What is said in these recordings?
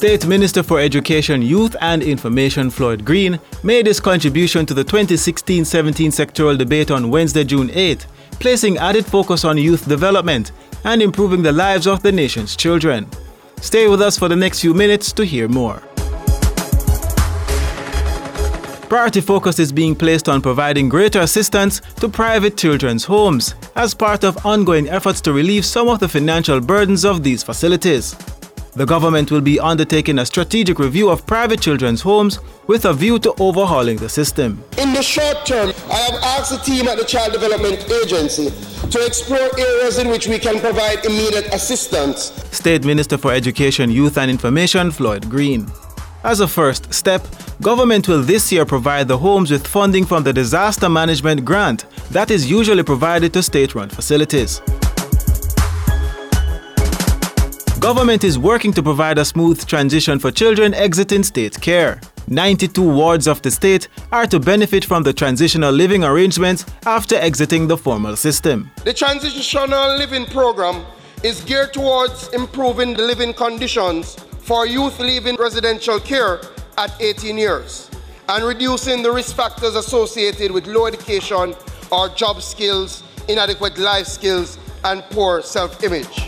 State Minister for Education, Youth and Information Floyd Green made his contribution to the 2016-17 sectoral debate on Wednesday, June 8, placing added focus on youth development and improving the lives of the nation's children. Stay with us for the next few minutes to hear more. Priority focus is being placed on providing greater assistance to private children's homes as part of ongoing efforts to relieve some of the financial burdens of these facilities. The government will be undertaking a strategic review of private children's homes with a view to overhauling the system. In the short term, I have asked the team at the Child Development Agency to explore areas in which we can provide immediate assistance. State Minister for Education, Youth and Information Floyd Green. As a first step, government will this year provide the homes with funding from the Disaster Management Grant that is usually provided to state-run facilities. Government is working to provide a smooth transition for children exiting state care. 92 wards of the state are to benefit from the transitional living arrangements after exiting the formal system. The transitional living program is geared towards improving the living conditions for youth leaving residential care at 18 years and reducing the risk factors associated with low education or job skills, inadequate life skills, and poor self-image.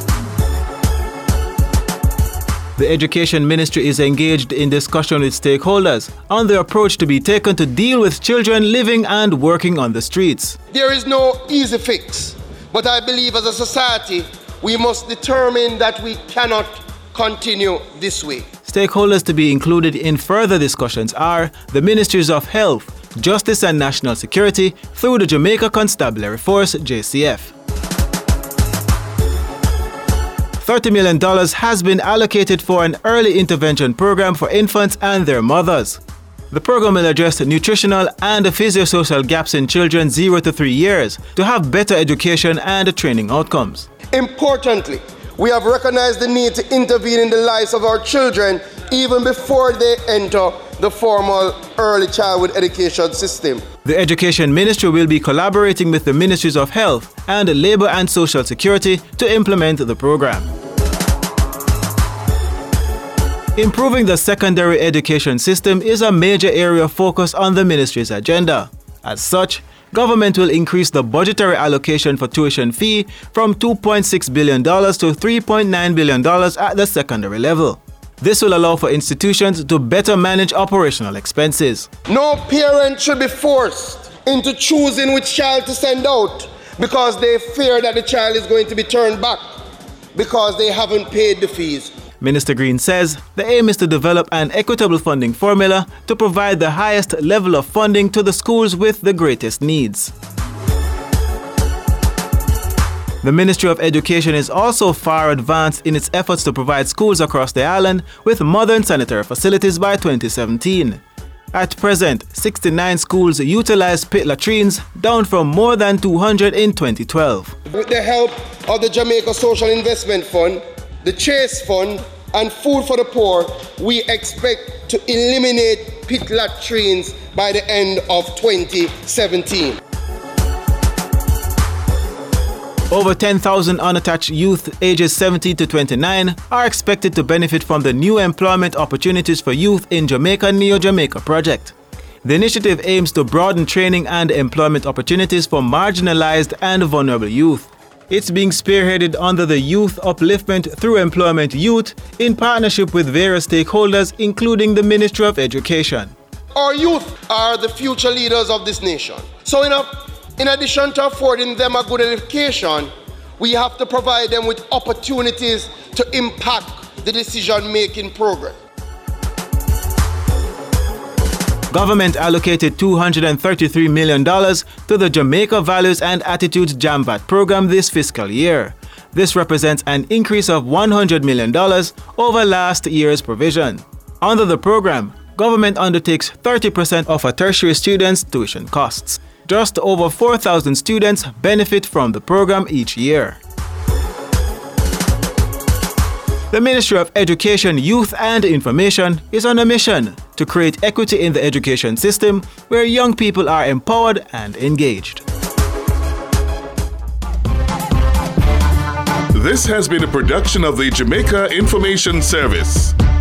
The Education Ministry is engaged in discussion with stakeholders on the approach to be taken to deal with children living and working on the streets. There is no easy fix, but I believe as a society, we must determine that we cannot continue this way. Stakeholders to be included in further discussions are the Ministries of Health, Justice and National Security through the Jamaica Constabulary Force, JCF. $30 million has been allocated for an early intervention program for infants and their mothers. The program will address nutritional and physiosocial gaps in children 0 to 3 years to have better education and training outcomes. Importantly, we have recognized the need to intervene in the lives of our children even before they enter the formal early childhood education system. The Education Ministry will be collaborating with the Ministries of Health and Labour and Social Security to implement the program. Improving the secondary education system is a major area of focus on the ministry's agenda. As such, government will increase the budgetary allocation for tuition fee from $2.6 billion to $3.9 billion at the secondary level. This will allow for institutions to better manage operational expenses. No parent should be forced into choosing which child to send out because they fear that the child is going to be turned back because they haven't paid the fees. Minister Green says the aim is to develop an equitable funding formula to provide the highest level of funding to the schools with the greatest needs. The Ministry of Education is also far advanced in its efforts to provide schools across the island with modern sanitary facilities by 2017. At present, 69 schools utilize pit latrines, down from more than 200 in 2012. With the help of the Jamaica Social Investment Fund, the Chase Fund, and Food for the Poor, we expect to eliminate pit latrines by the end of 2017. Over 10,000 unattached youth ages 17 to 29 are expected to benefit from the New Employment Opportunities for Youth in Jamaica Neo Jamaica project. The initiative aims to broaden training and employment opportunities for marginalized and vulnerable youth. It's being spearheaded under the Youth Upliftment Through Employment Youth in partnership with various stakeholders, including the Ministry of Education. Our youth are the future leaders of this nation. So in addition to affording them a good education, we have to provide them with opportunities to impact the decision-making progress. Government allocated $233 million to the Jamaica Values and Attitudes JAMVAT program this fiscal year. This represents an increase of $100 million over last year's provision. Under the program, government undertakes 30% of a tertiary student's tuition costs. Just over 4,000 students benefit from the program each year. The Ministry of Education, Youth and Information is on a mission to create equity in the education system where young people are empowered and engaged. This has been a production of the Jamaica Information Service.